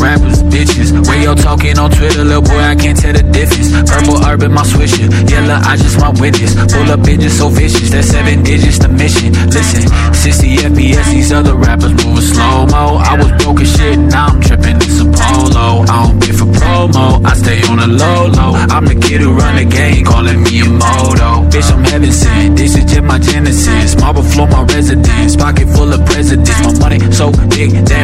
rappers, bitches. Way yo talking on Twitter, little boy, I can't tell the difference. Purple urban, my swisher. Yellow, I just want witness. Pull up bitches so vicious, that's 7 digits the mission. Listen, 60 FPS, these other rappers moving slow-mo. I was broke as shit, now I'm tripping in some polo. I don't pay for promo, I stay on the low-low. I'm the kid who run the game, calling me a moto. Bitch, I'm heaven sent, this is just my genesis. Marble floor, my residence, pocket full of presidents. My money so big that